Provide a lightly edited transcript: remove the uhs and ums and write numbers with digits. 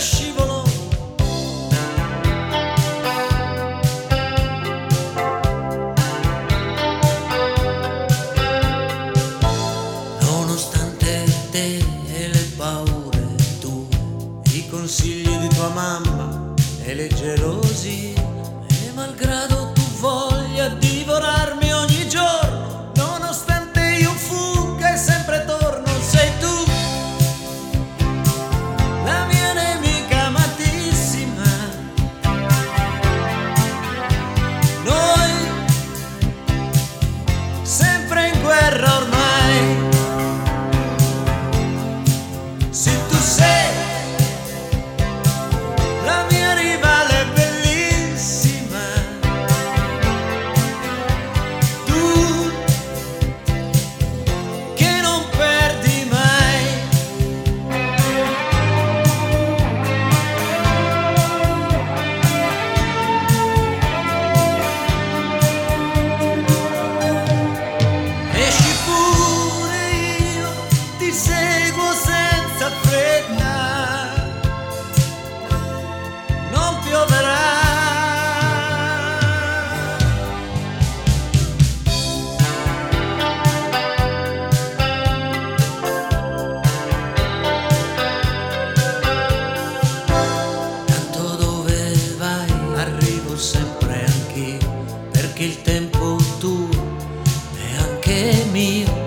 scivolò. Nonostante te e le paure tue, i consigli di tua mamma e le gelosie, e malgrado tu voglia divorarmi ogni giorno, nonostante io fugga e sempre torno, sei tu la mia nemica amatissima. Noi sempre in guerra ormai. Se tu sei la mia rivale bellissima, tu che non perdi mai. Esci pure, io ti seguo senza fretta, non pioverà. Tanto dove vai arrivo sempre anch'io, perché il tempo tuo è anche mio.